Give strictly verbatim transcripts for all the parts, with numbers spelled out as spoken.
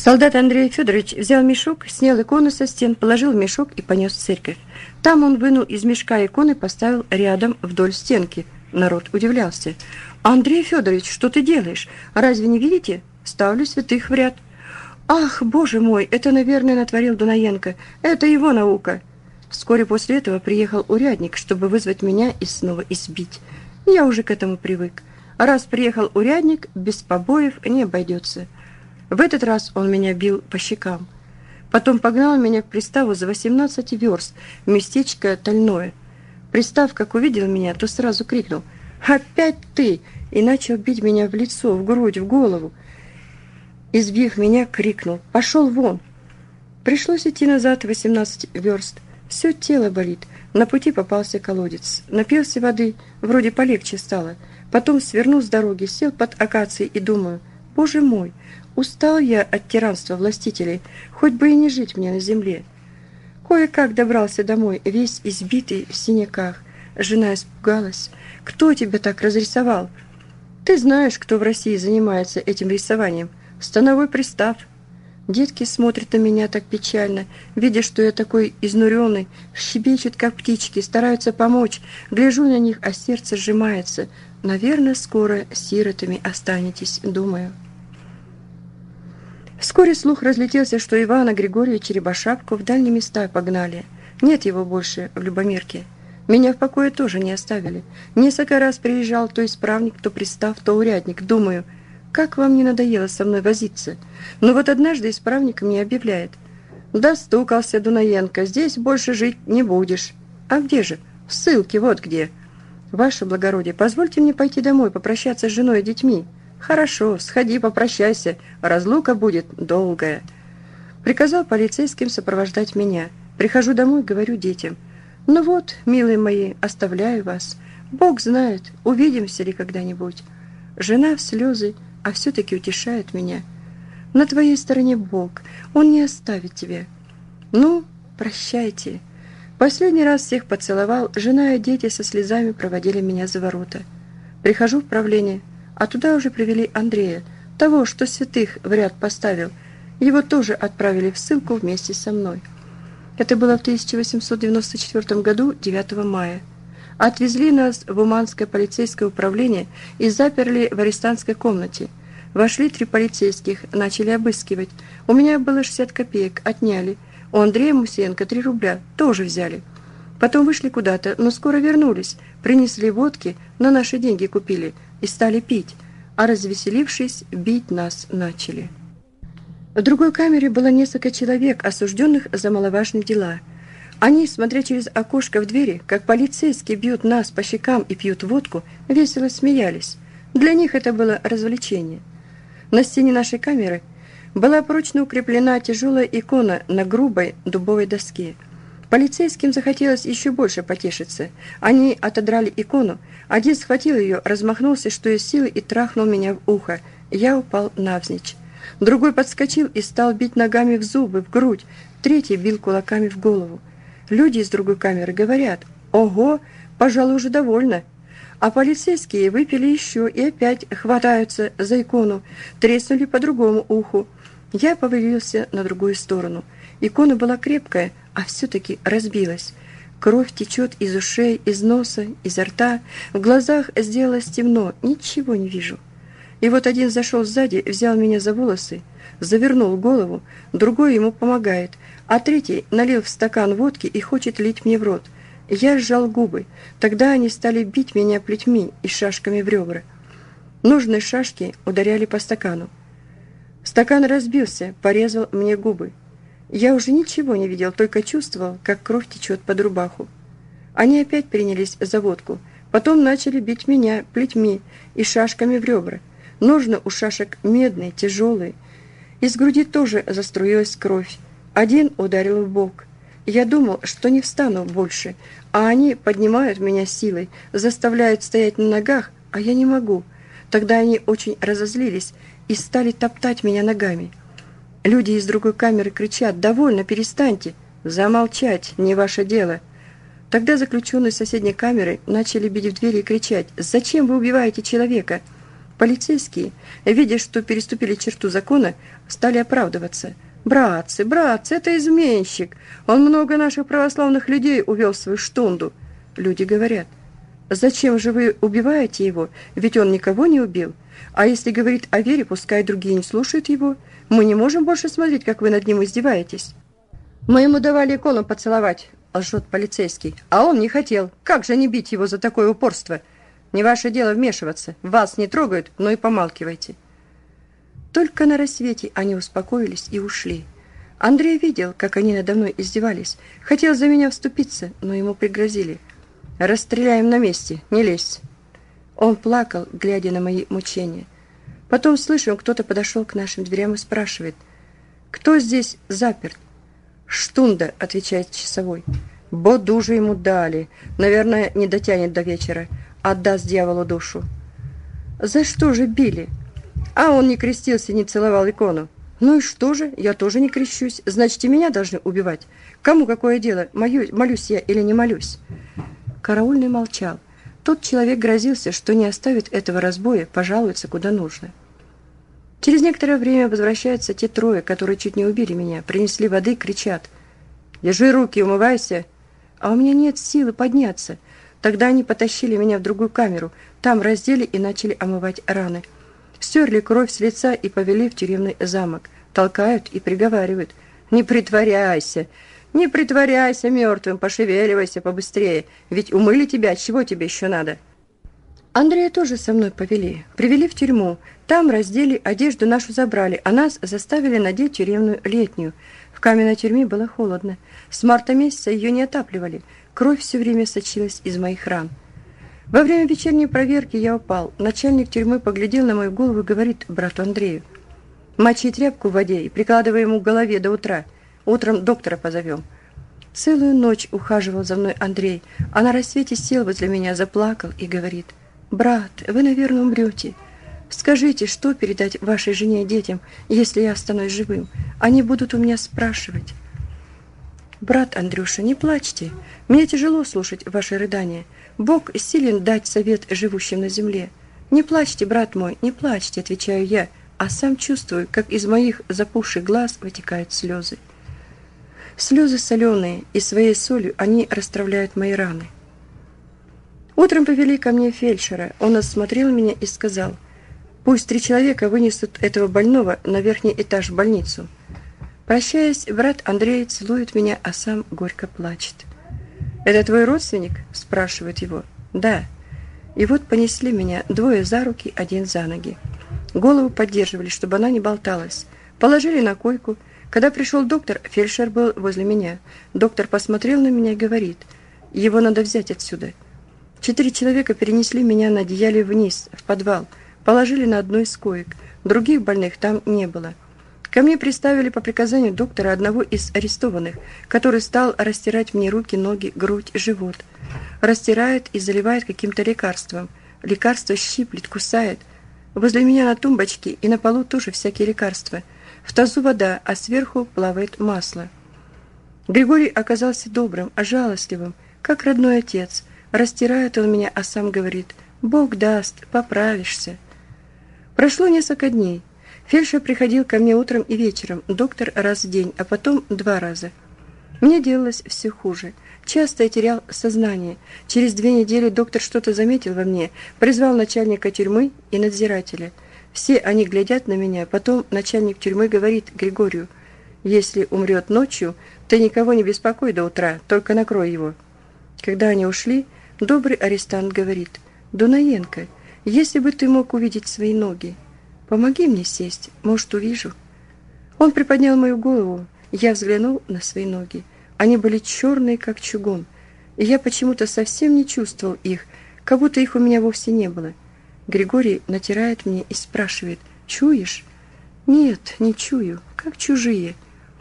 Солдат Андрей Федорович взял мешок, снял иконы со стен, положил в мешок и понес в церковь. Там он вынул из мешка иконы и поставил рядом вдоль стенки. Народ удивлялся. «Андрей Федорович, что ты делаешь? Разве не видите? Ставлю святых в ряд». «Ах, боже мой, это, наверное, натворил Дунаенко. Это его наука». Вскоре после этого приехал урядник, чтобы вызвать меня и снова избить. Я уже к этому привык. А раз приехал урядник, без побоев не обойдется. В этот раз он меня бил по щекам. Потом погнал меня к приставу за восемнадцать верст в местечко Тальное. Пристав, как увидел меня, то сразу крикнул: «Опять ты!» и начал бить меня в лицо, в грудь, в голову. Избив меня, крикнул: «Пошел вон!» Пришлось идти назад восемнадцать верст. Все тело болит. На пути попался колодец. Напился воды, вроде полегче стало. Потом свернул с дороги, сел под акацией и думаю: «Боже мой, устал я от тиранства властителей, хоть бы и не жить мне на земле». Кое-как добрался домой, весь избитый в синяках. Жена испугалась. «Кто тебя так разрисовал?» «Ты знаешь, кто в России занимается этим рисованием. Становой пристав». Детки смотрят на меня так печально, видя, что я такой изнуренный, щебечут, как птички, стараются помочь. Гляжу на них, а сердце сжимается. Наверное, скоро сиротами останетесь, думаю. Вскоре слух разлетелся, что Ивана Григорьевича Рябошапку в дальние места погнали. Нет его больше в Любомирке. Меня в покое тоже не оставили. Несколько раз приезжал то исправник, то пристав, то урядник. Думаю, как вам не надоело со мной возиться? Но вот однажды исправник мне объявляет: «Достукался, Дунаенко, здесь больше жить не будешь». «А где же?» «В ссылке, вот где». «Ваше благородие, позвольте мне пойти домой, попрощаться с женой и детьми». «Хорошо, сходи, попрощайся, разлука будет долгая». Приказал полицейским сопровождать меня. Прихожу домой, говорю детям: «Ну вот, милые мои, оставляю вас. Бог знает, увидимся ли когда-нибудь». Жена в слезы, а все-таки утешает меня: «На твоей стороне Бог, Он не оставит тебя». Ну, прощайте. Последний раз всех поцеловал, жена и дети со слезами проводили меня за ворота. Прихожу в правление, а туда уже привели Андрея, того, что святых в ряд поставил. Его тоже отправили в ссылку вместе со мной. Это было в тысяча восемьсот девяносто четвёртом году, девятого мая. Отвезли нас в Уманское полицейское управление и заперли в арестантской комнате. Вошли три полицейских, начали обыскивать. У меня было шестьдесят копеек, отняли. У Андрея Мусенко три рубля, тоже взяли. Потом вышли куда-то, но скоро вернулись. Принесли водки, на наши деньги купили и стали пить. А развеселившись, бить нас начали. В другой камере было несколько человек, осужденных за маловажные дела. Они, смотря через окошко в двери, как полицейские бьют нас по щекам и пьют водку, весело смеялись. Для них это было развлечение. На стене нашей камеры была прочно укреплена тяжелая икона на грубой дубовой доске. Полицейским захотелось еще больше потешиться. Они отодрали икону, один схватил ее, размахнулся, что из силы, и трахнул меня в ухо. Я упал навзничь. Другой подскочил и стал бить ногами в зубы, в грудь. Третий бил кулаками в голову. Люди из другой камеры говорят: «Ого, пожалуй, уже довольно». А полицейские выпили еще и опять хватаются за икону, треснули по другому уху. Я повалился на другую сторону. Икона была крепкая, а все-таки разбилась. Кровь течет из ушей, из носа, изо рта. В глазах сделалось темно, ничего не вижу. И вот один зашел сзади, взял меня за волосы, завернул голову, другой ему помогает, а третий налил в стакан водки и хочет лить мне в рот. Я сжал губы. Тогда они стали бить меня плетьми и шашками в ребра. Нужные шашки ударяли по стакану. Стакан разбился, порезал мне губы. Я уже ничего не видел, только чувствовал, как кровь течет под рубаху. Они опять принялись за водку. Потом начали бить меня плетьми и шашками в ребра. Ножны у шашек медные, тяжелые. Из груди тоже заструилась кровь. Один ударил в бок. Я думал, что не встану больше, а они поднимают меня силой, заставляют стоять на ногах, а я не могу. Тогда они очень разозлились и стали топтать меня ногами. Люди из другой камеры кричат: «Довольно, перестаньте!» «Замолчать, не ваше дело!» Тогда заключенные соседней камеры начали бить в двери и кричать: «Зачем вы убиваете человека?» Полицейские, видя, что переступили черту закона, стали оправдываться. «Братцы, братцы, это изменщик! Он много наших православных людей увел в свою штунду!» Люди говорят: «Зачем же вы убиваете его? Ведь он никого не убил. А если говорит о вере, пускай другие не слушают его. Мы не можем больше смотреть, как вы над ним издеваетесь». «Мы ему давали икону поцеловать», — лжет полицейский. «А он не хотел. Как же не бить его за такое упорство? Не ваше дело вмешиваться. Вас не трогают, но и помалкивайте». Только на рассвете они успокоились и ушли. Андрей видел, как они надо мной издевались. Хотел за меня вступиться, но ему пригрозили: «Расстреляем на месте, не лезь». Он плакал, глядя на мои мучения. Потом слышим, кто-то подошел к нашим дверям и спрашивает: «Кто здесь заперт?» «Штунда», — отвечает часовой. «Боду же ему дали. Наверное, не дотянет до вечера. Отдаст дьяволу душу». «За что же били?» «А он не крестился, не целовал икону». «Ну и что же? Я тоже не крещусь. Значит, и меня должны убивать. Кому какое дело, молюсь, молюсь я или не молюсь?» Караульный молчал. Тот человек грозился, что не оставит этого разбоя, пожалуется куда нужно. Через некоторое время возвращаются те трое, которые чуть не убили меня. Принесли воды, кричат: «Держи руки, умывайся!» А у меня нет силы подняться. Тогда они потащили меня в другую камеру. Там раздели и начали омывать раны. Стерли кровь с лица и повели в тюремный замок. Толкают и приговаривают: «Не притворяйся! Не притворяйся мертвым, пошевеливайся побыстрее, ведь умыли тебя, чего тебе еще надо?» Андрея тоже со мной повели. Привели в тюрьму. Там раздели, одежду нашу забрали, а нас заставили надеть тюремную летнюю. В каменной тюрьме было холодно. С марта месяца ее не отапливали. Кровь все время сочилась из моих ран. Во время вечерней проверки я упал. Начальник тюрьмы поглядел на мою голову и говорит брату Андрею: «Мочи тряпку в воде и прикладывай ему к голове до утра. Утром доктора позовем». Целую ночь ухаживал за мной Андрей, а на рассвете сел возле меня, заплакал и говорит: «Брат, вы, наверное, умрете. Скажите, что передать вашей жене и детям, если я останусь живым? Они будут у меня спрашивать». «Брат Андрюша, не плачьте. Мне тяжело слушать ваши рыдания. Бог силен дать совет живущим на земле. Не плачьте, брат мой, не плачьте», — отвечаю я, а сам чувствую, как из моих запухших глаз вытекают слезы. Слезы соленые, и своей солью они расстравляют мои раны. Утром повели ко мне фельдшера. Он осмотрел меня и сказал: «Пусть три человека вынесут этого больного на верхний этаж в больницу». Прощаясь, брат Андрей целует меня, а сам горько плачет. «Это твой родственник?» – спрашивает его. «Да». И вот понесли меня двое за руки, один за ноги. Голову поддерживали, чтобы она не болталась. Положили на койку. Когда пришел доктор, фельдшер был возле меня. Доктор посмотрел на меня и говорит: «Его надо взять отсюда». Четыре человека перенесли меня на одеяле вниз, в подвал. Положили на одну из коек. Других больных там не было. Ко мне приставили по приказанию доктора одного из арестованных, который стал растирать мне руки, ноги, грудь, живот. Растирает и заливает каким-то лекарством. Лекарство щиплет, кусает. Возле меня на тумбочке и на полу тоже всякие лекарства. В тазу вода, а сверху плавает масло. Григорий оказался добрым, а жалостливым, как родной отец. Растирает он меня, а сам говорит: «Бог даст, поправишься». Прошло несколько дней. Фельдшер приходил ко мне утром и вечером, доктор раз в день, а потом два раза. Мне делалось все хуже. Часто я терял сознание. Через две недели доктор что-то заметил во мне, призвал начальника тюрьмы и надзирателя. Все они глядят на меня, потом начальник тюрьмы говорит Григорию: «Если умрет ночью, ты никого не беспокой до утра, только накрой его». Когда они ушли, добрый арестант говорит: «Дунаенко, если бы ты мог увидеть свои ноги, помоги мне сесть, может, увижу». Он приподнял мою голову, я взглянул на свои ноги. Они были черные, как чугун, и я почему-то совсем не чувствовал их, как будто их у меня вовсе не было. Григорий натирает мне и спрашивает: «Чуешь?» «Нет, не чую, как чужие».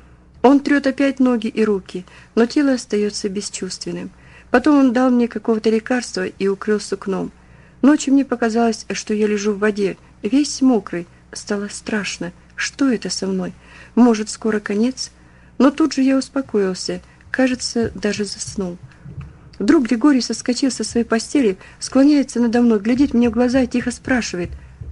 Он трет опять ноги и руки, но тело остается бесчувственным. Потом он дал мне какого-то лекарства и укрыл сукном. Ночью мне показалось, что я лежу в воде, весь мокрый. Стало страшно. Что это со мной? Может, скоро конец? Но тут же я успокоился, кажется, даже заснул. Вдруг Григорий соскочил со своей постели, склоняется надо мной, глядит мне в глаза и тихо спрашивает: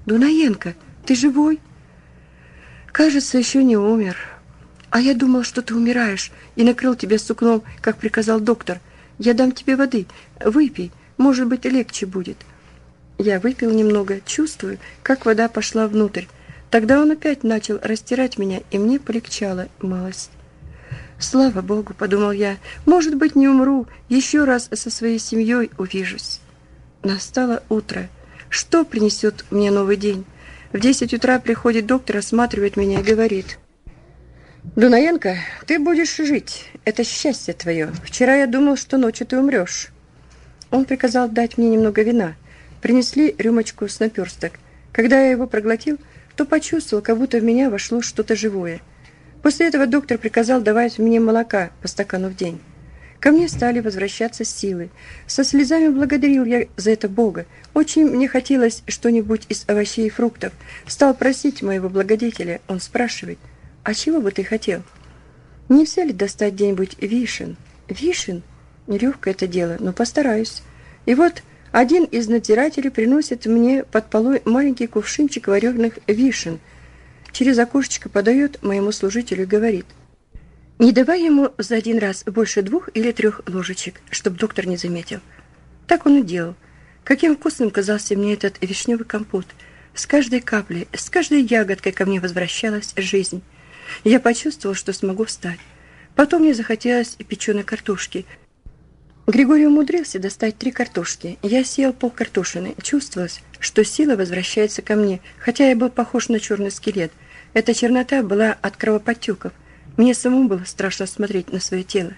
«Дунаенко, ты живой?» «Кажется, еще не умер. А я думал, что ты умираешь, и накрыл тебя сукном, как приказал доктор. Я дам тебе воды. Выпей, может быть, легче будет». Я выпил немного, чувствую, как вода пошла внутрь. Тогда он опять начал растирать меня, и мне полегчало малость. «Слава Богу», — подумал я, — «может быть, не умру, еще раз со своей семьей увижусь». Настало утро. Что принесет мне новый день? В десять утра приходит доктор, осматривает меня и говорит: «Дунаенко, ты будешь жить. Это счастье твое. Вчера я думал, что ночью ты умрешь». Он приказал дать мне немного вина. Принесли рюмочку с наперсток. Когда я его проглотил, то почувствовал, как будто в меня вошло что-то живое. После этого доктор приказал давать мне молока по стакану в день. Ко мне стали возвращаться силы. Со слезами благодарил я за это Бога. Очень мне хотелось что-нибудь из овощей и фруктов. Стал просить моего благодетеля. Он спрашивает: «А чего бы ты хотел?» «Нельзя ли достать где-нибудь вишен?» «Вишен? Нелегкое это дело, но постараюсь». И вот один из надзирателей приносит мне под полой маленький кувшинчик вареных вишен. Через окошечко подает моему служителю и говорит: «Не давай ему за один раз больше двух или трех ложечек, чтобы доктор не заметил». Так он и делал. Каким вкусным казался мне этот вишневый компот. С каждой каплей, с каждой ягодкой ко мне возвращалась жизнь. Я почувствовал, что смогу встать. Потом мне захотелось печеной картошки. Григорий умудрился достать три картошки. Я съел полкартошины. Чувствовалось, что сила возвращается ко мне, хотя я был похож на черный скелет. Эта чернота была от кровоподтеков. Мне самому было страшно смотреть на свое тело.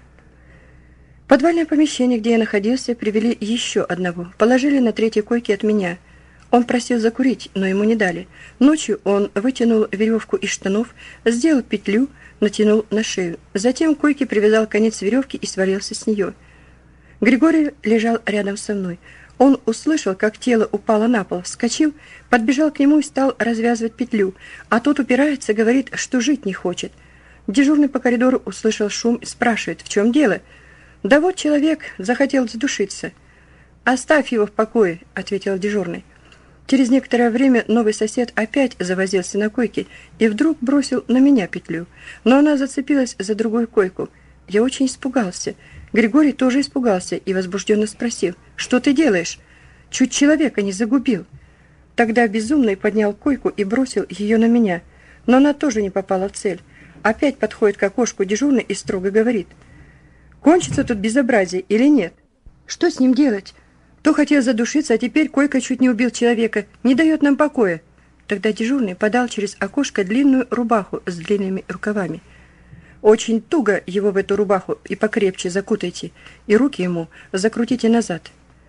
В подвальное помещение, где я находился, привели еще одного. Положили на третьей койке от меня. Он просил закурить, но ему не дали. Ночью он вытянул веревку из штанов, сделал петлю, натянул на шею. Затем к койке привязал конец веревки и свалился с нее. Григорий лежал рядом со мной. Он услышал, как тело упало на пол, вскочил, подбежал к нему и стал развязывать петлю. А тот упирается, говорит, что жить не хочет. Дежурный по коридору услышал шум и спрашивает: «В чем дело?» «Да вот человек захотел задушиться». «Оставь его в покое», — ответил дежурный. Через некоторое время новый сосед опять завозился на койке и вдруг бросил на меня петлю, но она зацепилась за другую койку. Я очень испугался. Григорий тоже испугался и возбужденно спросил: «Что ты делаешь? Чуть человека не загубил». Тогда безумный поднял койку и бросил ее на меня, но она тоже не попала в цель. Опять подходит к окошку дежурный и строго говорит: «Кончится тут безобразие или нет? Что с ним делать? То хотел задушиться, а теперь койка чуть не убил человека, не дает нам покоя». Тогда дежурный подал через окошко длинную рубаху с длинными рукавами. «Очень туго его в эту рубаху и покрепче закутайте, и руки ему закрутите назад».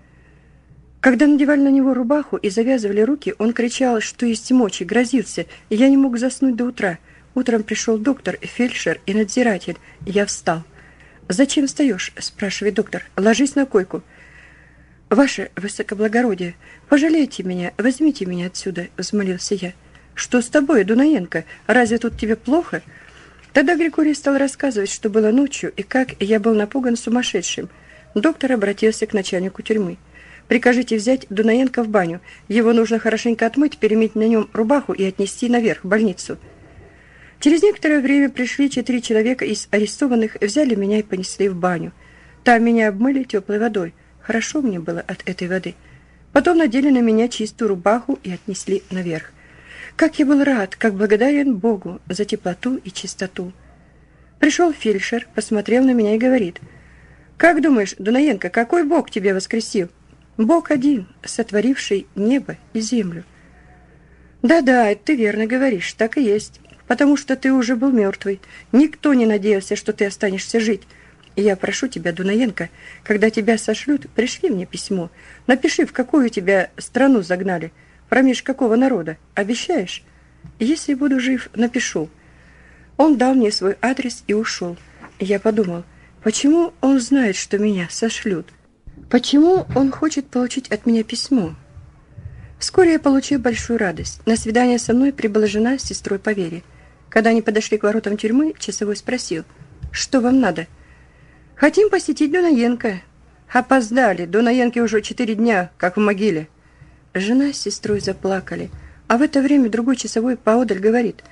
Когда надевали на него рубаху и завязывали руки, он кричал, что есть мочи, грозился, и я не мог заснуть до утра. Утром пришел доктор, фельдшер и надзиратель. Я встал. «Зачем встаешь?» – спрашивает доктор. «Ложись на койку». «Ваше высокоблагородие, пожалейте меня, возьмите меня отсюда», – взмолился я. «Что с тобой, Дунаенко? Разве тут тебе плохо?» Тогда Григорий стал рассказывать, что было ночью и как я был напуган сумасшедшим. Доктор обратился к начальнику тюрьмы. «Прикажите взять Дунаенко в баню. Его нужно хорошенько отмыть, переменить на нем рубаху и отнести наверх, в больницу». Через некоторое время пришли четыре человека из арестованных, взяли меня и понесли в баню. Там меня обмыли теплой водой. Хорошо мне было от этой воды. Потом надели на меня чистую рубаху и отнесли наверх. Как я был рад, как благодарен Богу за теплоту и чистоту. Пришел фельдшер, посмотрел на меня и говорит: «Как думаешь, Дунаенко, какой Бог тебя воскресил?» «Бог один, сотворивший небо и землю». «Да-да, ты верно говоришь, так и есть. Потому что ты уже был мертвый. Никто не надеялся, что ты останешься жить. И я прошу тебя, Дунаенко, когда тебя сошлют, пришли мне письмо. Напиши, в какую тебя страну загнали, промеж какого народа. Обещаешь?» «Если буду жив, напишу». Он дал мне свой адрес и ушел. Я подумал, почему он знает, что меня сошлют? Почему он хочет получить от меня письмо? Вскоре я получил большую радость. На свидание со мной прибыла жена с сестрой по вере. Когда они подошли к воротам тюрьмы, часовой спросил: «Что вам надо?» «Хотим посетить Дунаенко». «Опоздали. Дунаенко уже четыре дня, как в могиле». Жена с сестрой заплакали, а в это время другой часовой поодаль говорит: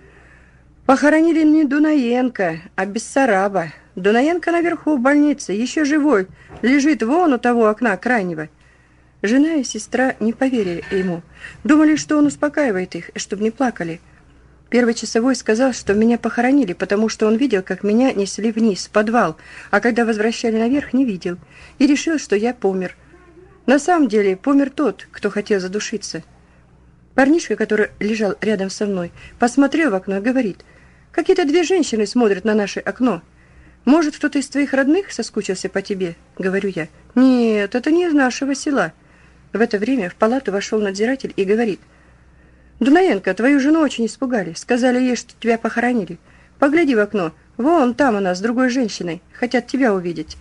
«Похоронили не Дунаенко, а Бессараба. Дунаенко наверху в больнице, еще живой, лежит вон у того окна крайнего». Жена и сестра не поверили ему, думали, что он успокаивает их, чтобы не плакали. Первый часовой сказал, что меня похоронили, потому что он видел, как меня несли вниз, в подвал, а когда возвращали наверх, не видел, и решил, что я помер. На самом деле помер тот, кто хотел задушиться. Парнишка, который лежал рядом со мной, посмотрел в окно и говорит: «Какие-то две женщины смотрят на наше окно. Может, кто-то из твоих родных соскучился по тебе?» Говорю я. «Нет, это не из нашего села». В это время в палату вошел надзиратель и говорит: «Дунаенко, твою жену очень испугали. Сказали ей, что тебя похоронили. Погляди в окно. Вон там она с другой женщиной. Хотят тебя увидеть».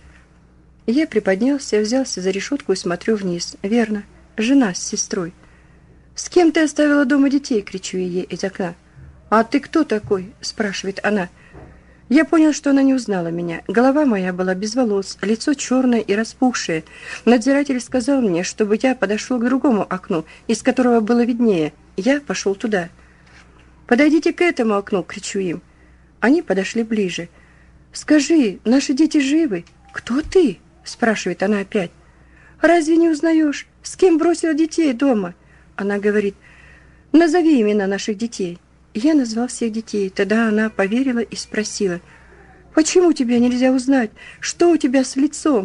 Я приподнялся, взялся за решетку и смотрю вниз. Верно, жена с сестрой. «С кем ты оставила дома детей?» — кричу я ей из окна. «А ты кто такой?» — спрашивает она. Я понял, что она не узнала меня. Голова моя была без волос, лицо черное и распухшее. Надзиратель сказал мне, чтобы я подошел к другому окну, из которого было виднее. Я пошел туда. «Подойдите к этому окну!» — кричу им. Они подошли ближе. «Скажи, наши дети живы?» «Кто ты?» — спрашивает она опять. «Разве не узнаешь, с кем бросила детей дома?» Она говорит: «Назови имена наших детей». Я назвал всех детей. Тогда она поверила и спросила: «Почему тебя нельзя узнать? Что у тебя с лицом?»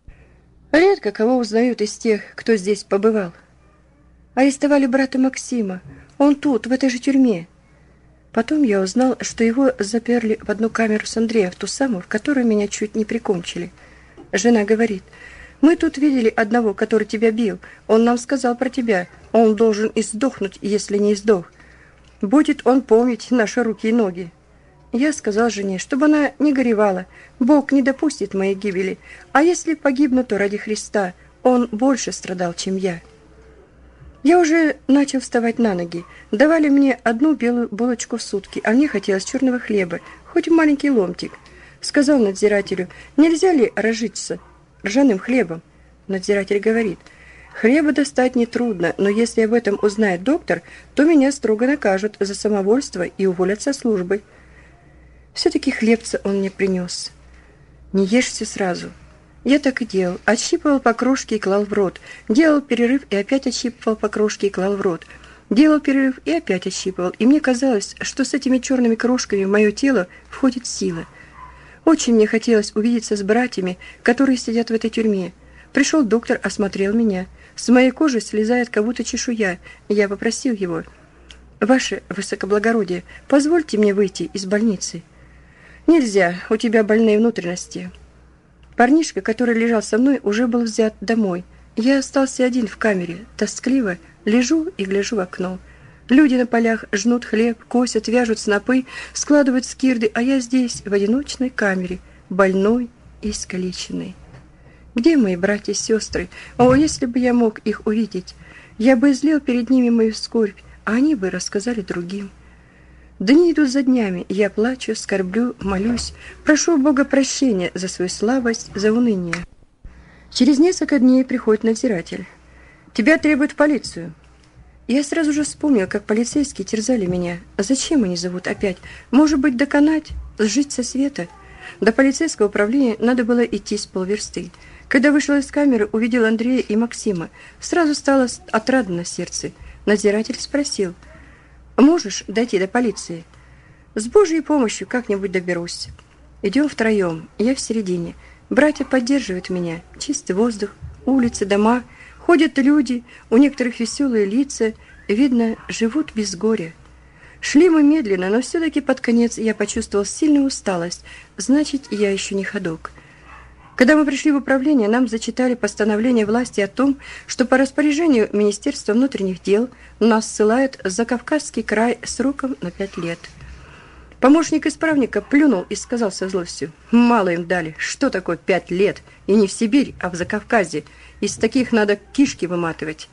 Редко кого узнают из тех, кто здесь побывал. Арестовали брата Максима. Он тут, в этой же тюрьме. Потом я узнал, что его заперли в одну камеру с Андреем, в ту самую, в которую меня чуть не прикончили. Жена говорит: «Мы тут видели одного, который тебя бил. Он нам сказал про тебя. Он должен и сдохнуть, если не сдох. Будет он помнить наши руки и ноги». Я сказал жене, чтобы она не горевала. Бог не допустит моей гибели. А если погибну, то ради Христа. Он больше страдал, чем я. Я уже начал вставать на ноги. Давали мне одну белую булочку в сутки, а мне хотелось черного хлеба, хоть маленький ломтик. Сказал надзирателю: «Нельзя ли разжиться ржаным хлебом?» Надзиратель говорит: «Хлеба достать нетрудно, но если об этом узнает доктор, то меня строго накажут за самовольство и уволят со службы». Все-таки хлебца он мне принес. «Не ешь все сразу». Я так и делал. Отщипывал по крошке и клал в рот. Делал перерыв и опять отщипывал по крошке и клал в рот. Делал перерыв и опять отщипывал. И мне казалось, что с этими черными крошками в мое тело входит сила. Очень мне хотелось увидеться с братьями, которые сидят в этой тюрьме. Пришел доктор, осмотрел меня. С моей кожи слезает как будто чешуя. Я попросил его: «Ваше высокоблагородие, позвольте мне выйти из больницы». «Нельзя, у тебя больные внутренности». Парнишка, который лежал со мной, уже был взят домой. Я остался один в камере, тоскливо лежу и гляжу в окно. Люди на полях жнут хлеб, косят, вяжут снопы, складывают скирды, а я здесь, в одиночной камере, больной и искалеченный. Где мои братья и сестры? О, если бы я мог их увидеть! Я бы излил перед ними мою скорбь, а они бы рассказали другим. Дни идут за днями, я плачу, скорблю, молюсь, прошу Бога прощения за свою слабость, за уныние. Через несколько дней приходит надзиратель. «Тебя требуют в полицию». Я сразу же вспомнил, как полицейские терзали меня. Зачем они зовут опять? Может быть, доконать, сжить со света? До полицейского управления надо было идти с полверсты. Когда вышел из камеры, увидел Андрея и Максима. Сразу стало отрадно на сердце. Надзиратель спросил: «Можешь дойти до полиции?» «С Божьей помощью как-нибудь доберусь». Идем втроем, я в середине. Братья поддерживают меня. Чистый воздух, улицы, дома. Ходят люди, у некоторых веселые лица. Видно, живут без горя. Шли мы медленно, но все-таки под конец я почувствовал сильную усталость. Значит, я еще не ходок. Когда мы пришли в управление, нам зачитали постановление власти о том, что по распоряжению Министерства внутренних дел нас ссылают в Закавказский край сроком на пять лет. Помощник исправника плюнул и сказал со злостью: «Мало им дали. Что такое пять лет? И не в Сибирь, а в Закавказье. Из таких надо кишки выматывать».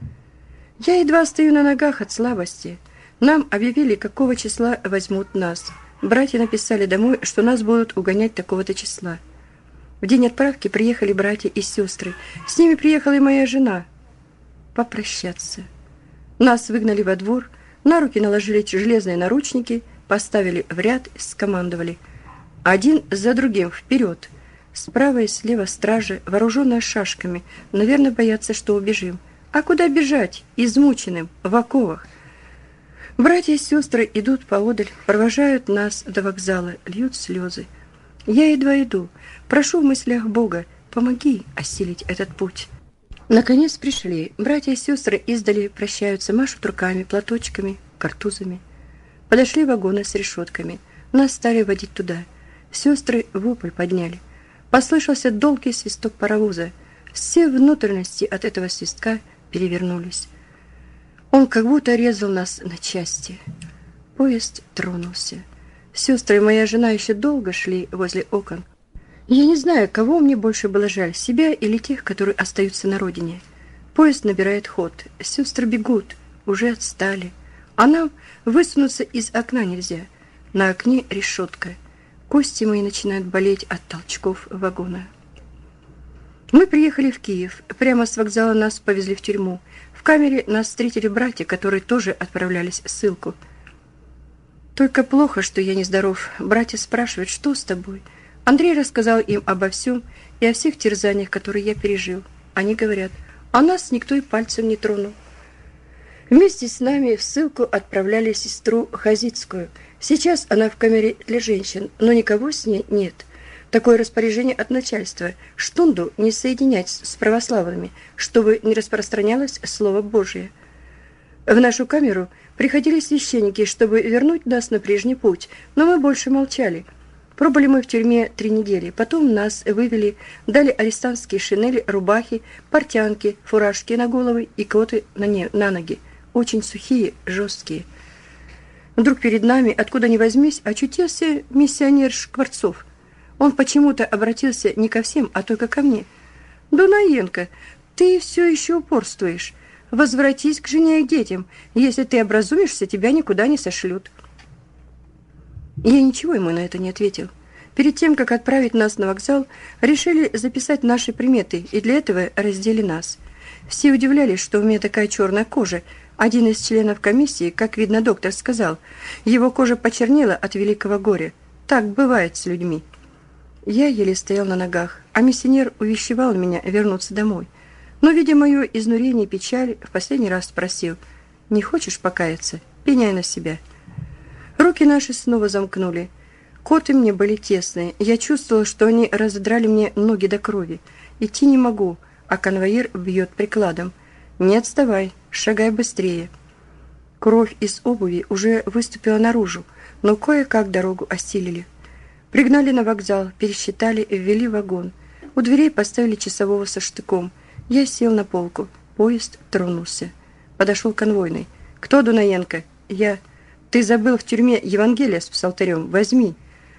Я едва стою на ногах от слабости. Нам объявили, какого числа возьмут нас. Братья написали домой, что нас будут угонять такого-то числа. В день отправки приехали братья и сестры. С ними приехала и моя жена. попрощаться. Нас выгнали во двор, на руки наложили железные наручники, поставили в ряд и скомандовали: один за другим вперед. Справа и слева стражи, вооруженные шашками, наверное, боятся, что убежим. А куда бежать, измученным, в оковах? Братья и сестры идут поодаль, провожают нас до вокзала, льют слезы. Я едва иду, прошу в мыслях Бога, помоги осилить этот путь. Наконец пришли. Братья и сестры издали прощаются, машут руками, платочками, картузами. Подошли вагоны с решетками. Нас стали водить туда. Сестры вопль подняли. Послышался долгий свисток паровоза. Все внутренности от этого свистка перевернулись. Он как будто резал нас на части. Поезд тронулся. Сестры и моя жена еще долго шли возле окон. Я не знаю, кого мне больше было жаль, себя или тех, которые остаются на родине. Поезд набирает ход. Сестры бегут, уже отстали. А нам высунуться из окна нельзя. На окне решетка. Кости мои начинают болеть от толчков вагона. Мы приехали в Киев. Прямо с вокзала нас повезли в тюрьму. В камере нас встретили братья, которые тоже отправлялись в ссылку. Только плохо, что я нездоров. Братья спрашивают, что с тобой? Андрей рассказал им обо всем и о всех терзаниях, которые я пережил. Они говорят: а нас никто и пальцем не тронул. Вместе с нами в ссылку отправляли сестру Хазицкую. Сейчас она в камере для женщин, но никого с ней нет. Такое распоряжение от начальства – штунду не соединять с православными, чтобы не распространялось Слово Божие. В нашу камеру приходили священники, чтобы вернуть нас на прежний путь, но мы больше молчали. Пробыли мы в тюрьме три недели, потом нас вывели, дали арестантские шинели, рубахи, портянки, фуражки на головы и коты на, не, на ноги, очень сухие, жесткие. Вдруг перед нами, откуда ни возьмись, очутился миссионер Шкварцов. Он почему-то обратился не ко всем, а только ко мне. «Дунаенко, ты все еще упорствуешь. Возвратись к жене и к детям. Если ты образумишься, тебя никуда не сошлют». Я ничего ему на это не ответил. Перед тем, как отправить нас на вокзал, решили записать наши приметы, и для этого раздели нас. Все удивлялись, что у меня такая черная кожа. Один из членов комиссии, как видно, доктор сказал, его кожа почернела от великого горя. Так бывает с людьми. Я еле стоял на ногах, а миссионер увещевал меня вернуться домой. Но, видя мое изнурение и печаль, в последний раз спросил: «Не хочешь покаяться? Пеняй на себя». Руки наши снова замкнули. Коты мне были тесные. Я чувствовал, что они разодрали мне ноги до крови. Идти не могу, а конвоир бьет прикладом. «Не отставай, шагай быстрее». Кровь из обуви уже выступила наружу, но кое-как дорогу осилили. Пригнали на вокзал, пересчитали, ввели в вагон. У дверей поставили часового со штыком. Я сел на полку. Поезд тронулся. Подошел конвойный. «Кто, Дунаенко?» «Я». «Ты забыл в тюрьме Евангелие с псалтырем. Возьми».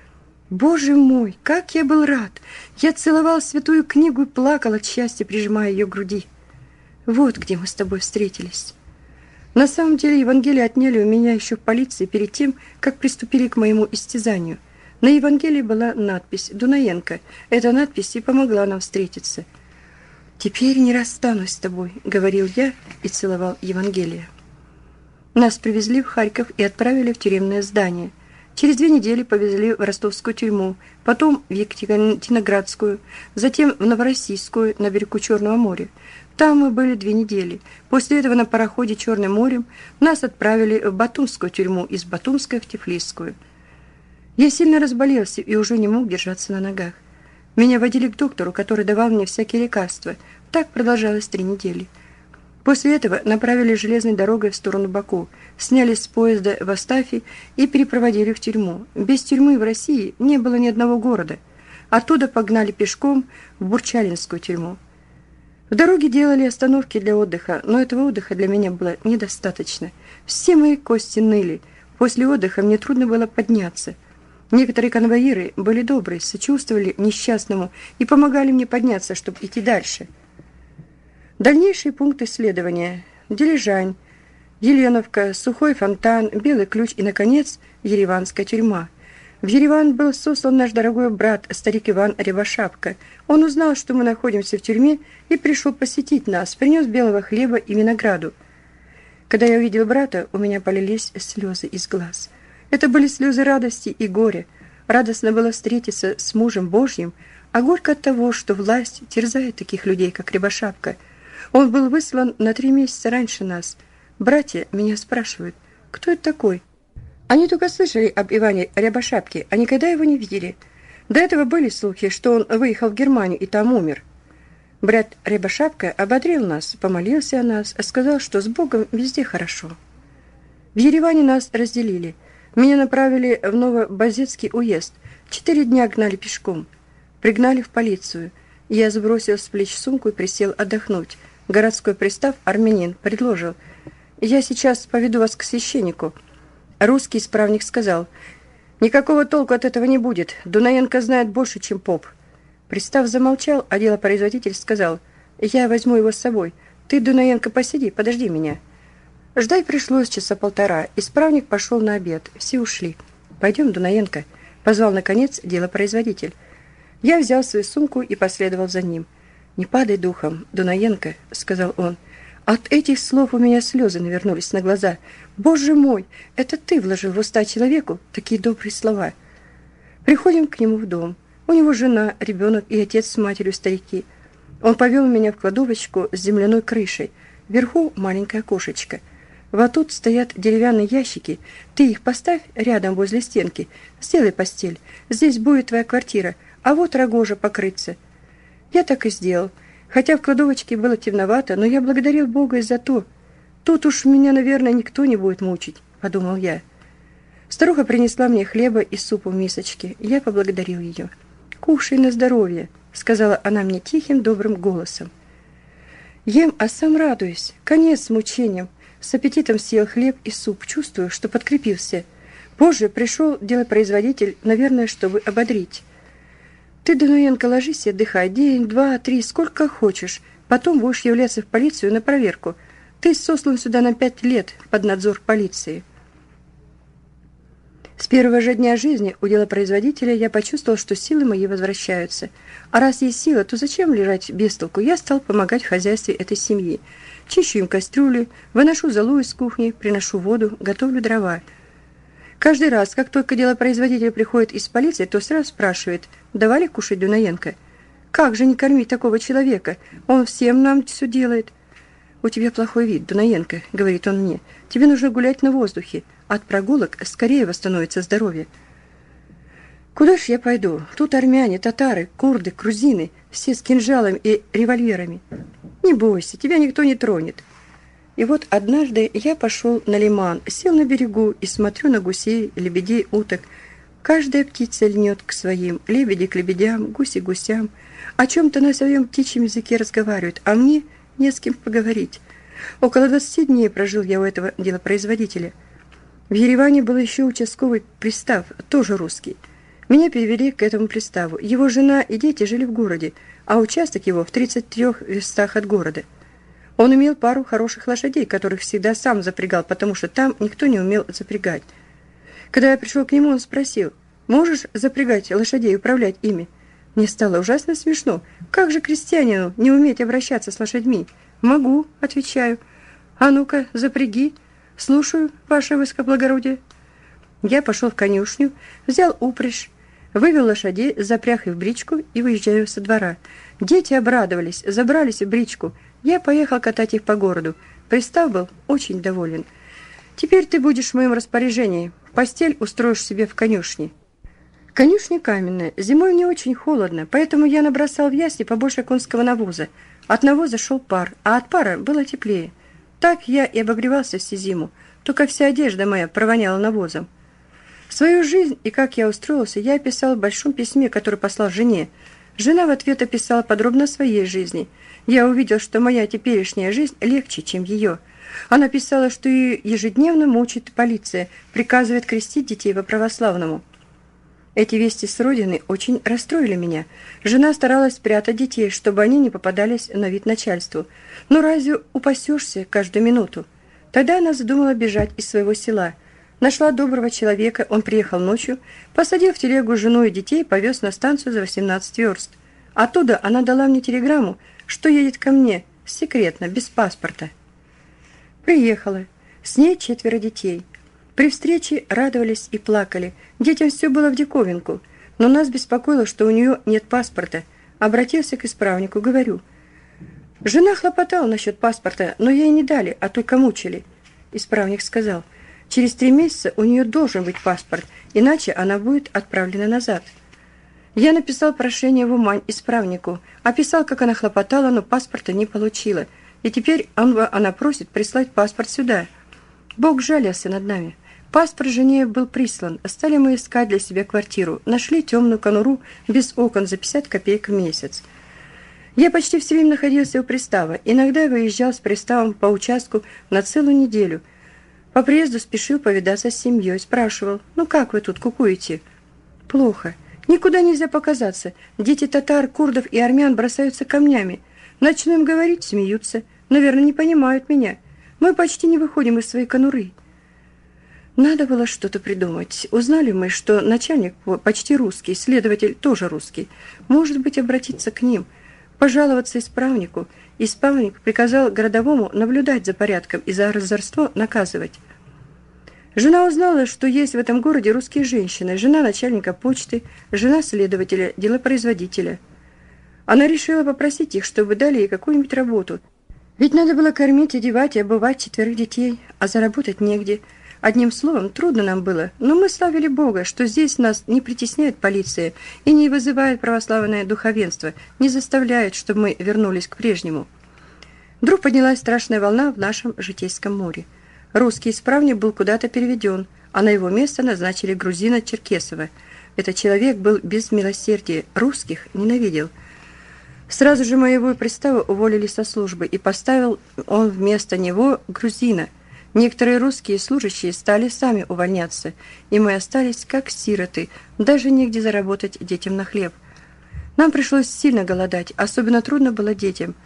Боже мой, как я был рад! Я целовал святую книгу и плакал от счастья, прижимая ее к груди. Вот где мы с тобой встретились. На самом деле Евангелие отняли у меня еще в полиции перед тем, как приступили к моему истязанию. На Евангелии была надпись «Дунаенко». Эта надпись и помогла нам встретиться. «Теперь не расстанусь с тобой», — говорил я и целовал Евангелие. Нас привезли в Харьков и отправили в тюремное здание. Через две недели повезли в ростовскую тюрьму, потом в Екатериноградскую, затем в Новороссийскую на берегу Черного моря. Там мы были две недели. После этого на пароходе Черным морем нас отправили в Батумскую тюрьму, из Батумской в Тифлисскую. Я сильно разболелся и уже не мог держаться на ногах. Меня водили к доктору, который давал мне всякие лекарства. Так продолжалось три недели. После этого направили железной дорогой в сторону Баку, сняли с поезда в Астафий и перепроводили в тюрьму. Без тюрьмы в России не было ни одного города. Оттуда погнали пешком в Бурчалинскую тюрьму. В дороге делали остановки для отдыха, но этого отдыха для меня было недостаточно. Все мои кости ныли. После отдыха мне трудно было подняться. Некоторые конвоиры были добрые, сочувствовали несчастному и помогали мне подняться, чтобы идти дальше. Дальнейшие пункты следования: Дилижань, Еленовка, Сухой фонтан, Белый ключ и, наконец, Ереванская тюрьма. В Ереван был сослан наш дорогой брат, старик Иван Рябошапка. Он узнал, что мы находимся в тюрьме, и пришел посетить нас, принес белого хлеба и винограду. Когда я увидел брата, у меня полились слезы из глаз. Это были слезы радости и горя. Радостно было встретиться с мужем Божьим, а горько от того, что власть терзает таких людей, как Рябошапка. Он был выслан на три месяца раньше нас. Братья меня спрашивают, кто это такой? Они только слышали об Иване Рябошапке, а никогда его не видели. До этого были слухи, что он выехал в Германию и там умер. Брат Рябошапка ободрил нас, помолился о нас, сказал, что с Богом везде хорошо. В Ереване нас разделили. Меня направили в Новобазецкий уезд. Четыре дня гнали пешком. Пригнали в полицию. Я сбросил с плеч сумку и присел отдохнуть. Городской пристав, армянин, предложил: «Я сейчас поведу вас к священнику». Русский исправник сказал: «Никакого толку от этого не будет. Дунаенко знает больше, чем поп». Пристав замолчал, а делопроизводитель сказал: «Я возьму его с собой. Ты, Дунаенко, посиди, подожди меня». Ждать пришлось часа полтора. Исправник пошел на обед. Все ушли. «Пойдем, Дунаенко», — позвал, наконец, делопроизводитель. Я взял свою сумку и последовал за ним. «Не падай духом, Дунаенко», — сказал он. От этих слов у меня слезы навернулись на глаза. «Боже мой, это ты вложил в уста человеку такие добрые слова». Приходим к нему в дом. У него жена, ребенок и отец с матерью старики. Он повел меня в кладовочку с земляной крышей. Вверху маленькое окошечко. Вот тут стоят деревянные ящики. Ты их поставь рядом возле стенки. Сделай постель. Здесь будет твоя квартира. А вот рогожа покрыться. Я так и сделал. Хотя в кладовочке было темновато, но я благодарил Бога и за то. Тут уж меня, наверное, никто не будет мучить, подумал я. Старуха принесла мне хлеба и супу в мисочке. Я поблагодарил ее. «Кушай на здоровье», — сказала она мне тихим, добрым голосом. Ем, а сам радуюсь. Конец с мучением. С аппетитом съел хлеб и суп. Чувствую, что подкрепился. Позже пришел делопроизводитель, наверное, чтобы ободрить. «Ты, Дунаенко, ложись и отдыхай. День, два, три, сколько хочешь. Потом будешь являться в полицию на проверку. Ты сослан сюда на пять лет под надзор полиции». С первого же дня жизни у делопроизводителя я почувствовал, что силы мои возвращаются. А раз есть сила, то зачем лежать без толку? Я стал помогать в хозяйстве этой семьи. Чищу им кастрюли, выношу золу из кухни, приношу воду, готовлю дрова. Каждый раз, как только делопроизводитель приходит из полиции, то сразу спрашивает: «Давали кушать, Дунаенко? Как же не кормить такого человека? Он всем нам все делает». «У тебя плохой вид, Дунаенко», — говорит он мне. «Тебе нужно гулять на воздухе. От прогулок скорее восстановится здоровье». Куда ж я пойду? Тут армяне, татары, курды, грузины, все с кинжалами и револьверами. Не бойся, тебя никто не тронет. И вот однажды я пошел на лиман, сел на берегу и смотрю на гусей, лебедей, уток. Каждая птица льнет к своим, лебеди к лебедям, гуси к гусям. О чем-то на своем птичьем языке разговаривают, а мне не с кем поговорить. Около двадцати дней прожил я у этого делопроизводителя. В Ереване был еще участковый пристав, тоже русский. Меня перевели к этому приставу. Его жена и дети жили в городе, а участок его в тридцати трёх верстах от города. Он имел пару хороших лошадей, которых всегда сам запрягал, потому что там никто не умел запрягать. Когда я пришел к нему, он спросил: «Можешь запрягать лошадей и управлять ими?» Мне стало ужасно смешно. Как же крестьянину не уметь обращаться с лошадьми? «Могу», — отвечаю. «А ну-ка, запряги». «Слушаю, ваше высокоблагородие». Я пошел в конюшню, взял упряжь, вывел лошадей, запряг их в бричку и выезжаю со двора. Дети обрадовались, забрались в бричку. Я поехал катать их по городу. Пристав был очень доволен. «Теперь ты будешь в моем распоряжении. Постель устроишь себе в конюшне». Конюшня каменная, зимой не очень холодно, поэтому я набросал в ясли побольше конского навоза. От навоза шел пар, а от пара было теплее. Так я и обогревался всю зиму, только вся одежда моя провоняла навозом. Свою жизнь и как я устроился я описал в большом письме, которое послал жене. Жена в ответ описала подробно о своей жизни. Я увидел, что моя теперешняя жизнь легче, чем ее. Она писала, что ее ежедневно мучит полиция, приказывает крестить детей по-православному. Эти вести с родины очень расстроили меня. Жена старалась спрятать детей, чтобы они не попадались на вид начальству. Но разве упасешься каждую минуту? Тогда она задумала бежать из своего села. Нашла доброго человека, он приехал ночью, посадил в телегу жену и детей, повез на станцию за восемнадцать верст. Оттуда она дала мне телеграмму, что едет ко мне, секретно, без паспорта. Приехала. С ней четверо детей. При встрече радовались и плакали. Детям все было в диковинку, но нас беспокоило, что у нее нет паспорта. Обратился к исправнику, говорю: «Жена хлопотала насчет паспорта, но ей не дали, а только мучили». Исправник сказал: «Через три месяца у нее должен быть паспорт, иначе она будет отправлена назад». Я написал прошение в Умань исправнику, описал, как она хлопотала, но паспорта не получила, и теперь он, она просит прислать паспорт сюда. Бог жалился над нами. Паспорт жене был прислан, стали мы искать для себя квартиру, нашли темную конуру без окон за пятьдесят копеек в месяц. Я почти все время находился у пристава, иногда выезжал с приставом по участку на целую неделю. По приезду спешил повидаться с семьей, спрашивал: «Ну как вы тут кукуете?» «Плохо. Никуда нельзя показаться. Дети татар, курдов и армян бросаются камнями. Начну им говорить, смеются. Наверное, не понимают меня. Мы почти не выходим из своей конуры». Надо было что-то придумать. Узнали мы, что начальник почти русский, следователь тоже русский. Может быть, обратиться к ним, пожаловаться исправнику. Исправник приказал городовому наблюдать за порядком и за разорство наказывать. Жена узнала, что есть в этом городе русские женщины, жена начальника почты, жена следователя, делопроизводителя. Она решила попросить их, чтобы дали ей какую-нибудь работу. Ведь надо было кормить, одевать и обувать четверых детей, а заработать негде. Одним словом, трудно нам было, но мы славили Бога, что здесь нас не притесняет полиция и не вызывает православное духовенство, не заставляет, чтобы мы вернулись к прежнему. Вдруг поднялась страшная волна в нашем житейском море. Русский исправник был куда-то переведен, а на его место назначили грузина Черкесова. Этот человек был без милосердия, русских ненавидел. Сразу же моего пристава уволили со службы, и поставил он вместо него грузина. Некоторые русские служащие стали сами увольняться, и мы остались как сироты, даже негде заработать детям на хлеб. Нам пришлось сильно голодать, особенно трудно было детям.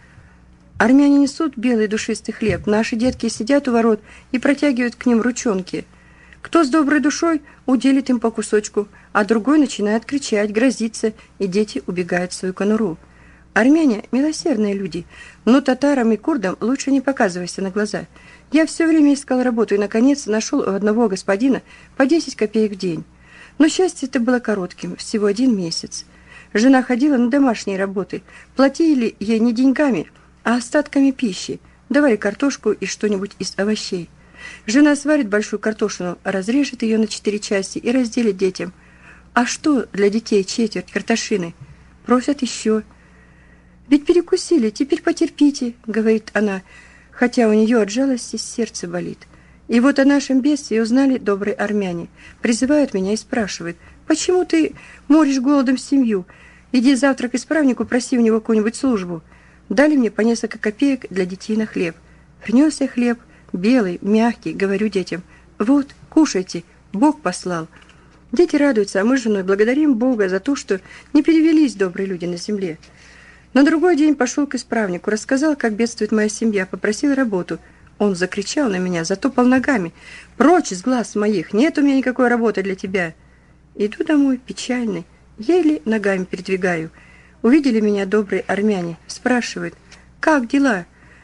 Армяне несут белый душистый хлеб, наши детки сидят у ворот и протягивают к ним ручонки. Кто с доброй душой, уделит им по кусочку, а другой начинает кричать, грозиться, и дети убегают в свою конуру. Армяне – милосердные люди, но татарам и курдам лучше не показывайся на глаза. Я все время искал работу и, наконец, нашел у одного господина по десять копеек в день. Но счастье это было коротким, всего один месяц. Жена ходила на домашние работы, платили ей не деньгами, а остатками пищи, давали картошку и что-нибудь из овощей. Жена сварит большую картошину, разрежет ее на четыре части и разделит детям. А что для детей четверть картошины? Просят еще. «Ведь перекусили, теперь потерпите», — говорит она, хотя у нее от жалости сердце болит. И вот о нашем бедствии узнали добрые армяне. Призывают меня и спрашивают: «Почему ты моришь голодом семью? Иди завтра к исправнику, проси у него какую-нибудь службу». Дали мне по несколько копеек для детей на хлеб. Принес я хлеб, белый, мягкий, говорю детям: «Вот, кушайте, Бог послал». Дети радуются, а мы с женой благодарим Бога за то, что не перевелись добрые люди на земле. На другой день пошел к исправнику, рассказал, как бедствует моя семья, попросил работу. Он закричал на меня, затопал ногами: «Прочь из глаз моих, нет у меня никакой работы для тебя». Иду домой, печальный, еле ногами передвигаю. Увидели меня добрые армяне, спрашивают: «Как дела?»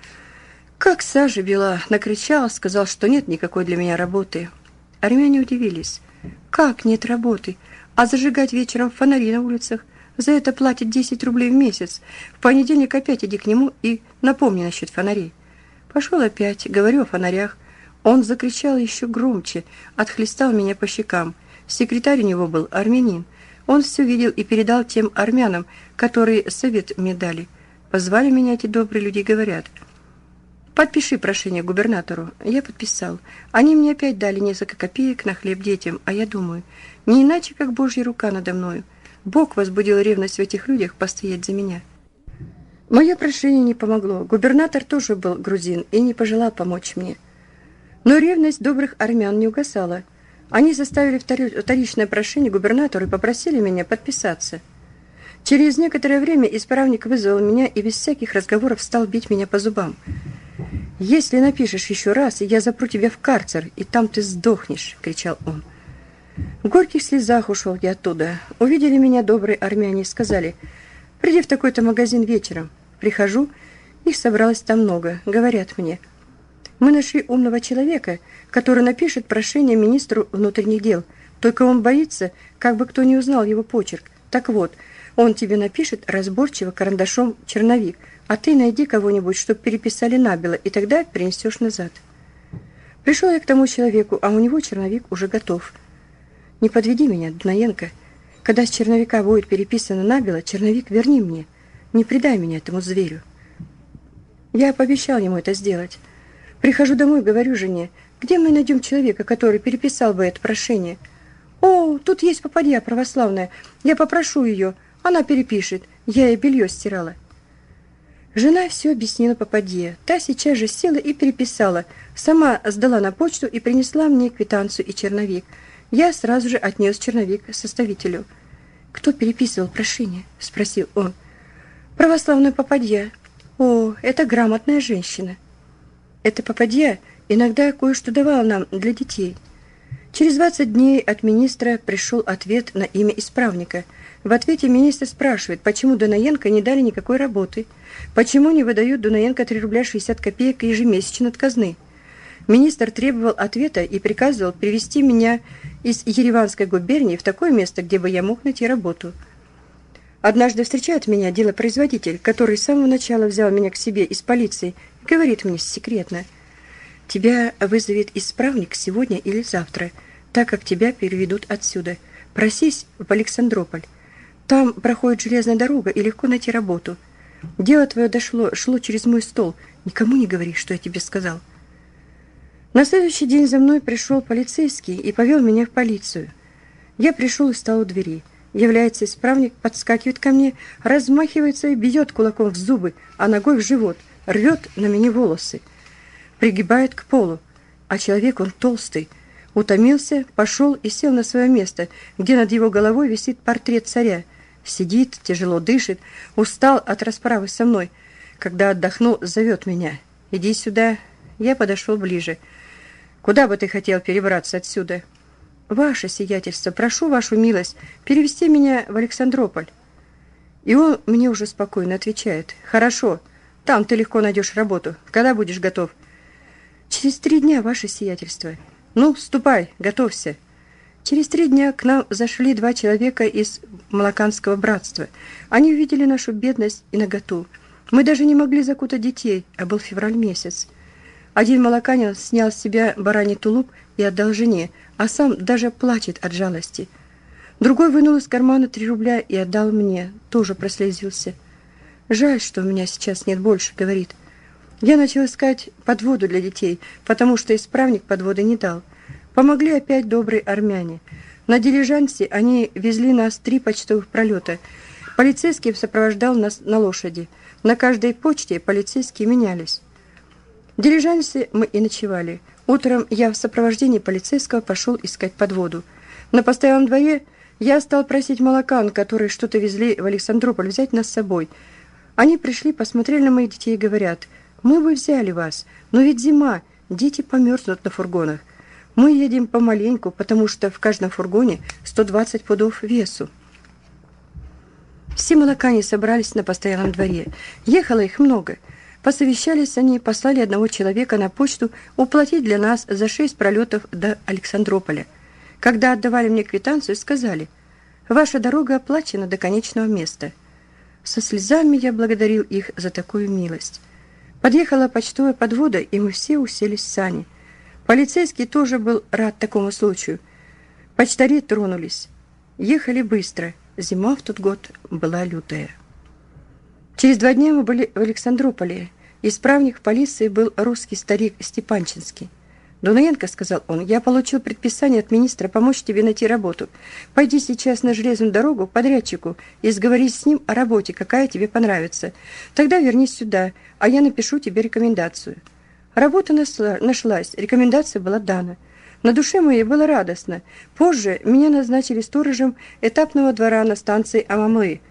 «Как сажа бела», накричал, сказал, что нет никакой для меня работы. Армяне удивились: «Как нет работы? А зажигать вечером фонари на улицах? За это платят десять рублей в месяц. В понедельник опять иди к нему и напомни насчет фонарей». Пошел опять, говорю о фонарях. Он закричал еще громче, отхлестал меня по щекам. Секретарь у него был армянин. Он все видел и передал тем армянам, которые совет мне дали. Позвали меня эти добрые люди и говорят: «Подпиши прошение губернатору». Я подписал. Они мне опять дали несколько копеек на хлеб детям, а я думаю, не иначе, как Божья рука надо мною. Бог возбудил ревность в этих людях постоять за меня. Мое прошение не помогло. Губернатор тоже был грузин и не пожелал помочь мне. Но ревность добрых армян не угасала. Они составили вторичное прошение губернатору и попросили меня подписаться. Через некоторое время исправник вызвал меня и без всяких разговоров стал бить меня по зубам. «Если напишешь еще раз, я запру тебя в карцер, и там ты сдохнешь!» – кричал он. В горьких слезах ушел я оттуда. Увидели меня добрые армяне и сказали: «Приди в такой-то магазин вечером». Прихожу, их собралось там много. Говорят мне: «Мы нашли умного человека, который напишет прошение министру внутренних дел. Только он боится, как бы кто не узнал его почерк. Так вот, он тебе напишет разборчиво карандашом черновик, а ты найди кого-нибудь, чтоб переписали набело, и тогда принесешь назад». Пришел я к тому человеку, а у него черновик уже готов. «Не подведи меня, Дунаенко. Когда с черновика будет переписано набело, черновик верни мне. Не предай меня этому зверю». Я пообещал ему это сделать. Прихожу домой, говорю жене: «Где мы найдем человека, который переписал бы это прошение?» «О, тут есть попадья православная. Я попрошу ее. Она перепишет. Я ей белье стирала». Жена все объяснила попадье. Та сейчас же села и переписала. Сама сдала на почту и принесла мне квитанцию и черновик. Я сразу же отнес черновик составителю. «Кто переписывал прошение?» – спросил он. «Православная попадья». «О, это грамотная женщина». Эта попадья иногда кое-что давала нам для детей. Через двадцать дней от министра пришел ответ на имя исправника. В ответе министр спрашивает, почему Дунаенко не дали никакой работы, почему не выдают Дунаенко три рубля шестьдесят копеек ежемесячно от казны. Министр требовал ответа и приказывал привезти меня из Ереванской губернии в такое место, где бы я мог найти работу. Однажды встречает меня делопроизводитель, который с самого начала взял меня к себе из полиции, и говорит мне секретно: «Тебя вызовет исправник сегодня или завтра, так как тебя переведут отсюда. Просись в Александрополь. Там проходит железная дорога, и легко найти работу. Дело твое дошло, шло через мой стол. Никому не говори, что я тебе сказал». На следующий день за мной пришел полицейский и повел меня в полицию. Я пришел и стал у двери. Является исправник, подскакивает ко мне, размахивается и бьет кулаком в зубы, а ногой в живот, рвет на меня волосы, пригибает к полу. А человек он толстый. Утомился, пошел и сел на свое место, где над его головой висит портрет царя. Сидит, тяжело дышит, устал от расправы со мной. Когда отдохну, зовет меня: «Иди сюда». Я подошел ближе. «Куда бы ты хотел перебраться отсюда?» «Ваше сиятельство, прошу вашу милость перевести меня в Александрополь». И он мне уже спокойно отвечает: «Хорошо, там ты легко найдешь работу. Когда будешь готов?» «Через три дня, ваше сиятельство». «Ну, ступай, готовься». Через три дня к нам зашли два человека из Молоканского братства. Они увидели нашу бедность и наготу. Мы даже не могли закутать детей, а был февраль месяц. Один молоканин снял с себя бараний тулуп и отдал жене, а сам даже плачет от жалости. Другой вынул из кармана три рубля и отдал мне, тоже прослезился. «Жаль, что у меня сейчас нет больше», — говорит. Я начал искать подводу для детей, потому что исправник подводы не дал. Помогли опять добрые армяне. На дилижансе они везли нас три почтовых пролета. Полицейский сопровождал нас на лошади. На каждой почте полицейские менялись. В дилижансе мы и ночевали. Утром я в сопровождении полицейского пошел искать подводу. На постоялом дворе я стал просить молокан, которые что-то везли в Александрополь, взять нас с собой. Они пришли, посмотрели на моих детей и говорят: «Мы бы взяли вас, но ведь зима, дети померзнут на фургонах. Мы едем помаленьку, потому что в каждом фургоне сто двадцать пудов весу». Все молокане собрались на постоялом дворе. Ехало их много. Посовещались они, послали одного человека на почту уплатить для нас за шесть пролетов до Александрополя. Когда отдавали мне квитанцию, сказали: «Ваша дорога оплачена до конечного места». Со слезами я благодарил их за такую милость. Подъехала почтовая подвода, и мы все уселись в сани. Полицейский тоже был рад такому случаю. Почтари тронулись. Ехали быстро. Зима в тот год была лютая. Через два дня мы были в Александрополе. Исправник в полиции был русский старик Степанчинский. «Дунаенко, — сказал он, — я получил предписание от министра помочь тебе найти работу. Пойди сейчас на железную дорогу к подрядчику и сговорись с ним о работе, какая тебе понравится. Тогда вернись сюда, а я напишу тебе рекомендацию». Работа нашла, нашлась, рекомендация была дана. На душе моей было радостно. Позже меня назначили сторожем этапного двора на станции Амамлы.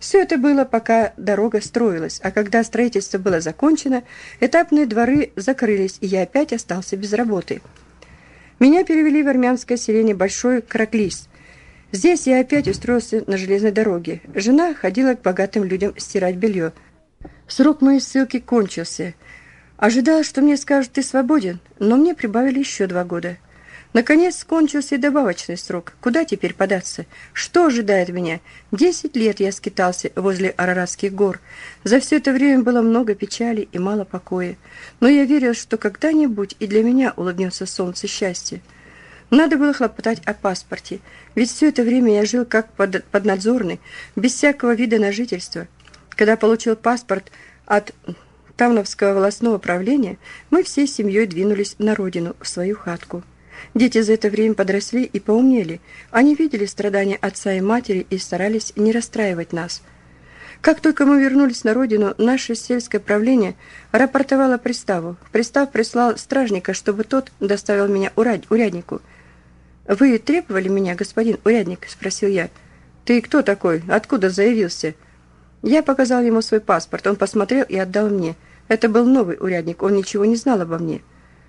Все это было, пока дорога строилась, а когда строительство было закончено, этапные дворы закрылись, и я опять остался без работы. Меня перевели в армянское селение Большой Караклис. Здесь я опять устроился на железной дороге. Жена ходила к богатым людям стирать белье. Срок моей ссылки кончился. Ожидала, что мне скажут: ты свободен, но мне прибавили еще два года. Наконец кончился и добавочный срок. Куда теперь податься? Что ожидает меня? Десять лет я скитался возле Араратских гор. За все это время было много печали и мало покоя. Но я верил, что когда-нибудь и для меня улыбнется солнце счастья. Надо было хлопотать о паспорте, ведь все это время я жил как под, поднадзорный, без всякого вида на жительство. Когда получил паспорт от Тавновского волостного правления, мы всей семьей двинулись на родину, в свою хатку. Дети за это время подросли и поумнели. Они видели страдания отца и матери и старались не расстраивать нас. Как только мы вернулись на родину, наше сельское правление рапортовало приставу. Пристав прислал стражника, чтобы тот доставил меня уряднику. «Вы требовали меня, господин урядник?» – спросил я. «Ты кто такой? Откуда заявился?» Я показал ему свой паспорт. Он посмотрел и отдал мне. Это был новый урядник, он ничего не знал обо мне.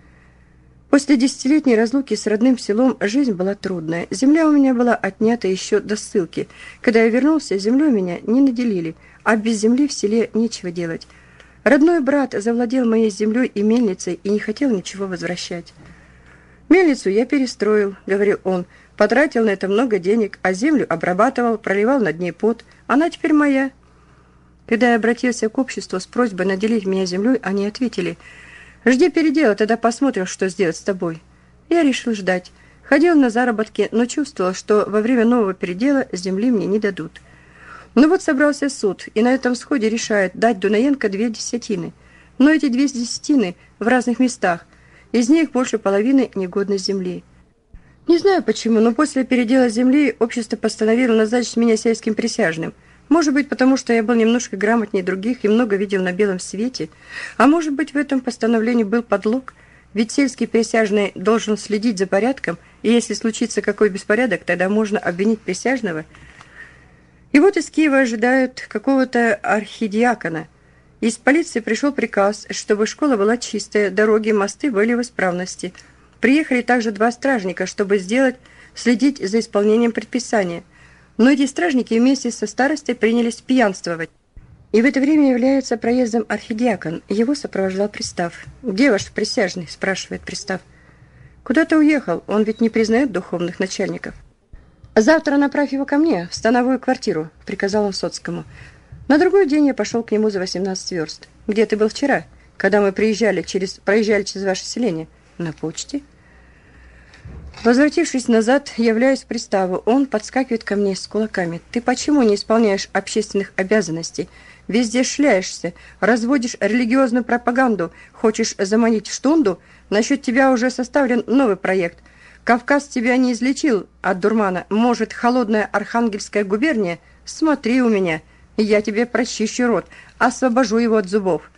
После десятилетней разлуки с родным селом жизнь была трудная. Земля у меня была отнята еще до ссылки. Когда я вернулся, землей меня не наделили, а без земли в селе нечего делать. Родной брат завладел моей землей и мельницей и не хотел ничего возвращать. «Мельницу я перестроил», — говорил он, — «потратил на это много денег, а землю обрабатывал, проливал над ней пот. Она теперь моя». Когда я обратился к обществу с просьбой наделить меня землей, они ответили: «Жди передела, тогда посмотрим, что сделать с тобой». Я решил ждать. Ходил на заработки, но чувствовал, что во время нового передела земли мне не дадут. Ну вот собрался суд, и на этом сходе решает дать Дунаенко две десятины. Но эти две десятины в разных местах, из них больше половины негодной земли. Не знаю почему, но после передела земли общество постановило назначить меня сельским присяжным. Может быть, потому что я был немножко грамотнее других и много видел на белом свете, а может быть, в этом постановлении был подлог, ведь сельский присяжный должен следить за порядком, и если случится какой беспорядок, тогда можно обвинить присяжного. И вот из Киева ожидают какого-то архидиакона. Из полиции пришел приказ, чтобы школа была чистая, дороги, мосты были в исправности. Приехали также два стражника, чтобы сделать, следить за исполнением предписания. Но эти стражники вместе со старостой принялись пьянствовать. И в это время является проездом архидиакон. Его сопровождал пристав. «Где ваш присяжный?» – спрашивает пристав. «Куда-то уехал, он ведь не признает духовных начальников». «Завтра направь его ко мне, в становую квартиру», – приказал он Соцкому. На другой день я пошел к нему за восемнадцать верст. «Где ты был вчера, когда мы приезжали через, проезжали через ваше селение?» «На почте». Возвратившись назад, являюсь к приставу. Он подскакивает ко мне с кулаками. «Ты почему не исполняешь общественных обязанностей? Везде шляешься, разводишь религиозную пропаганду, хочешь заманить в штунду? Насчет тебя уже составлен новый проект. Кавказ тебя не излечил от дурмана. Может, холодная Архангельская губерния? Смотри у меня, я тебе прочищу рот, освобожу его от зубов».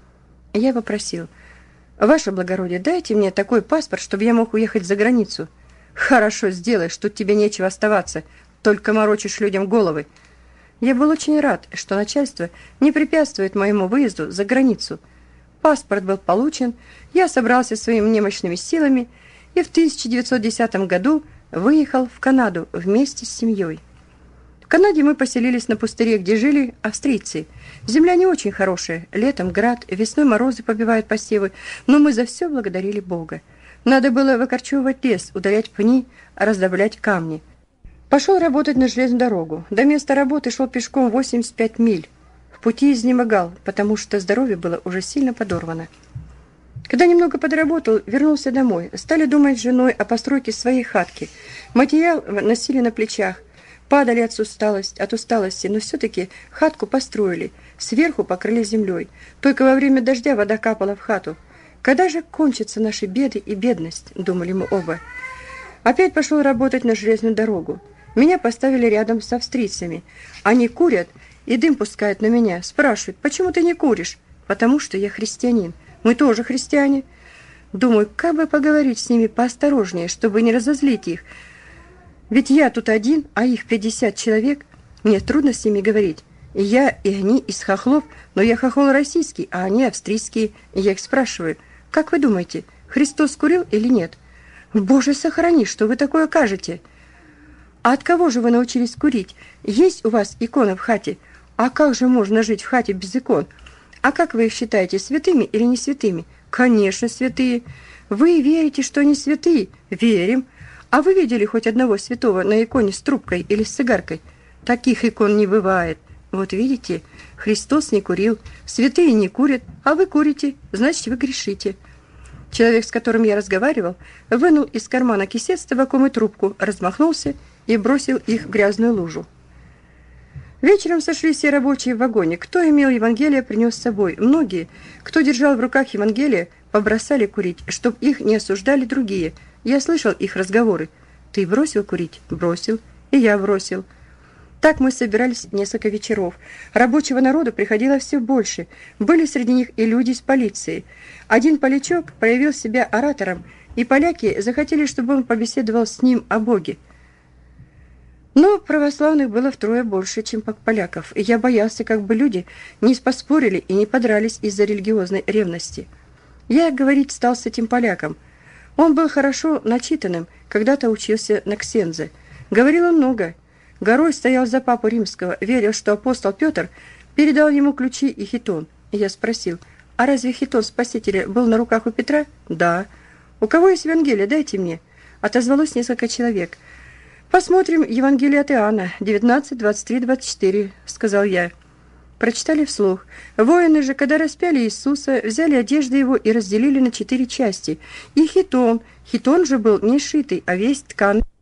Я попросил: «Ваше благородие, дайте мне такой паспорт, чтобы я мог уехать за границу». «Хорошо сделаешь, тут тебе нечего оставаться, только морочишь людям головы». Я был очень рад, что начальство не препятствует моему выезду за границу. Паспорт был получен, я собрался своими немощными силами и в тысяча девятьсот десятом году выехал в Канаду вместе с семьей. В Канаде мы поселились на пустыре, где жили австрийцы. Земля не очень хорошая, летом град, весной морозы побивают посевы, но мы за все благодарили Бога. Надо было выкорчевывать лес, удалять пни, раздавлять камни. Пошел работать на железную дорогу. До места работы шел пешком восемьдесят пять миль. В пути изнемогал, потому что здоровье было уже сильно подорвано. Когда немного подработал, вернулся домой. Стали думать с женой о постройке своей хатки. Материал носили на плечах. Падали от усталости, от усталости, но все-таки хатку построили. Сверху покрыли землей. Только во время дождя вода капала в хату. Когда же кончатся наши беды и бедность, думали мы оба. Опять пошел работать на железную дорогу. Меня поставили рядом с австрийцами. Они курят и дым пускают на меня. Спрашивают: «Почему ты не куришь?» «Потому что я христианин». «Мы тоже христиане». Думаю, как бы поговорить с ними поосторожнее, чтобы не разозлить их. Ведь я тут один, а их пятьдесят человек. Мне трудно с ними говорить. Я и они из хохлов, но я хохол российский, а они австрийские. И я их спрашиваю, как вы думаете, Христос курил или нет? Боже, сохрани, что вы такое кажете? А от кого же вы научились курить? Есть у вас икона в хате? А как же можно жить в хате без икон? А как вы их считаете, святыми или не святыми? Конечно, святые. Вы верите, что они святые? Верим. А вы видели хоть одного святого на иконе с трубкой или с цигаркой? Таких икон не бывает. Вот видите, Христос не курил, святые не курят, а вы курите, значит, вы грешите. Человек, с которым я разговаривал, вынул из кармана кисет с табаком и трубку, размахнулся и бросил их в грязную лужу. Вечером сошлись все рабочие в вагоне. Кто имел Евангелие, принес с собой. Многие, кто держал в руках Евангелие, побросали курить, чтоб их не осуждали другие. Я слышал их разговоры. «Ты бросил курить?» «Бросил». «И я бросил». Так мы собирались несколько вечеров. Рабочего народа приходило все больше. Были среди них и люди из полиции. Один полячок проявил себя оратором, и поляки захотели, чтобы он побеседовал с ним о Боге. Но православных было втрое больше, чем поляков, и я боялся, как бы люди не поспорили и не подрались из-за религиозной ревности. Я, говорить, стал с этим поляком. Он был хорошо начитанным, когда-то учился на ксендзе. Говорил он много. Горой стоял за папу римского, верил, что апостол Петр передал ему ключи и хитон. И я спросил, а разве хитон Спасителя был на руках у Петра? Да. У кого есть Евангелие? Дайте мне. Отозвалось несколько человек. «Посмотрим Евангелие от Иоанна, девятнадцать, двадцать три, двадцать четыре», — сказал я. Прочитали вслух. Воины же, когда распяли Иисуса, взяли одежды его и разделили на четыре части. И хитон. Хитон же был не шитый, а весь ткан.